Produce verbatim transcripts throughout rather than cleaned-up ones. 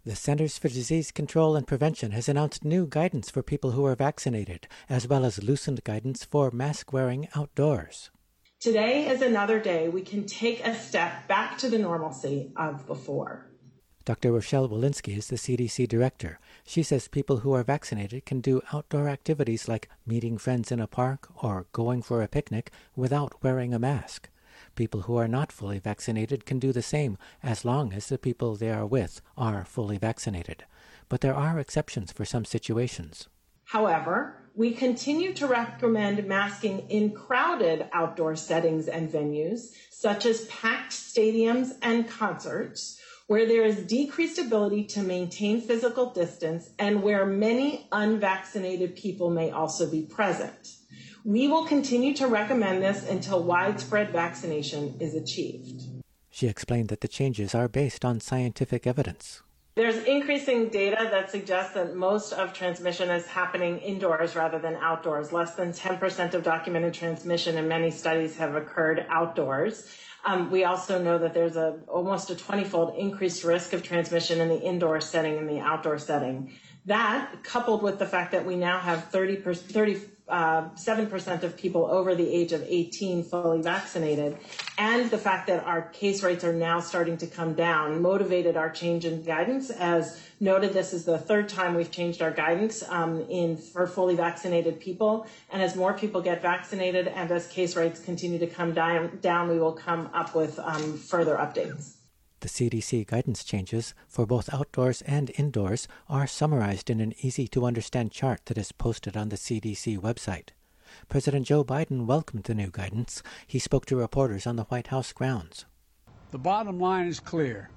The Centers for Disease Control and Prevention has announced new guidance for people who are vaccinated, as well as loosened guidance for mask wearing outdoors. Today is another day we can take a step back to the normalcy of before. Doctor Rochelle Walensky is the C D C director. She says people who are vaccinated can do outdoor activities like meeting friends in a park or going for a picnic without wearing a mask. People who are not fully vaccinated can do the same as long as the people they are with are fully vaccinated. But there are exceptions for some situations. However, we continue to recommend masking in crowded outdoor settings and venues, such as packed stadiums and concerts, where there is decreased ability to maintain physical distance and where many unvaccinated people may also be present. We will continue to recommend this until widespread vaccination is achieved. She explained that the changes are based on scientific evidence. There's increasing data that suggests that most of transmission is happening indoors rather than outdoors. Less than ten percent of documented transmission in many studies have occurred outdoors. Um, we also know that there's a almost a twenty-fold increased risk of transmission in the indoor setting and the outdoor setting. That, coupled with the fact that we now have thirty, thirty-seven percent of people over the age of eighteen fully vaccinated, and the fact that our case rates are now starting to come down, motivated our change in guidance. As noted, this is the third time we've changed our guidance um, in for fully vaccinated people. And as more people get vaccinated and as case rates continue to come down, down we will come up with um, further updates. The C D C guidance changes for both outdoors and indoors are summarized in an easy-to-understand chart that is posted on the C D C website. President Joe Biden welcomed the new guidance. He spoke to reporters on the White House grounds. The bottom line is clear.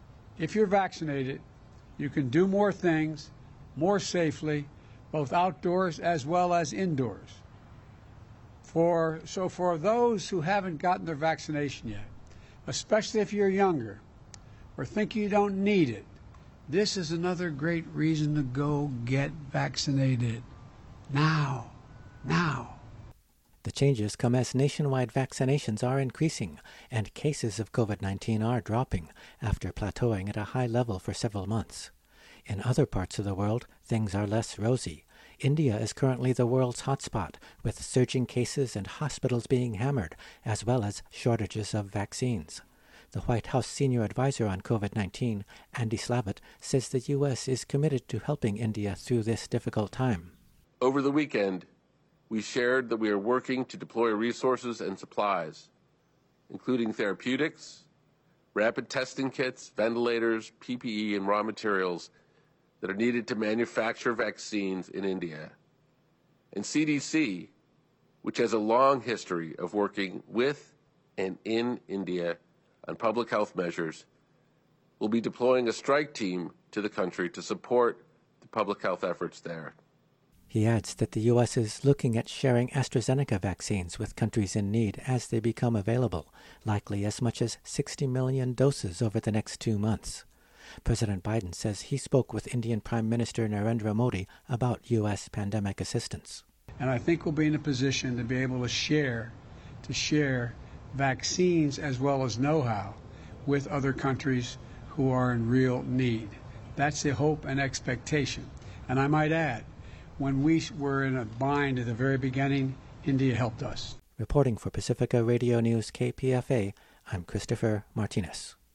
If you're vaccinated, you can do more things more safely, both outdoors as well as indoors. For, so for those who haven't gotten their vaccination yet, especially if you're younger, or think you don't need it, this is another great reason to go get vaccinated. Now. Now. The changes come as nationwide vaccinations are increasing and cases of COVID nineteen are dropping after plateauing at a high level for several months. In other parts of the world, things are less rosy. India is currently the world's hotspot, with surging cases and hospitals being hammered, as well as shortages of vaccines. The White House senior advisor on COVID nineteen, Andy Slavitt, says the U S is committed to helping India through this difficult time. Over the weekend, we shared that we are working to deploy resources and supplies, including therapeutics, rapid testing kits, ventilators, P P E, and raw materials that are needed to manufacture vaccines in India. And C D C, which has a long history of working with and in India on public health measures, will be deploying a strike team to the country to support the public health efforts there. He adds that the U S is looking at sharing AstraZeneca vaccines with countries in need as they become available, likely as much as sixty million doses over the next two months. President Biden says he spoke with Indian Prime Minister Narendra Modi about U S pandemic assistance. And I think we'll be in a position to be able to share, to share vaccines as well as know-how with other countries who are in real need. That's the hope and expectation. And I might add, when we were in a bind at the very beginning, India helped us. Reporting for Pacifica Radio News K P F A, I'm Christopher Martinez.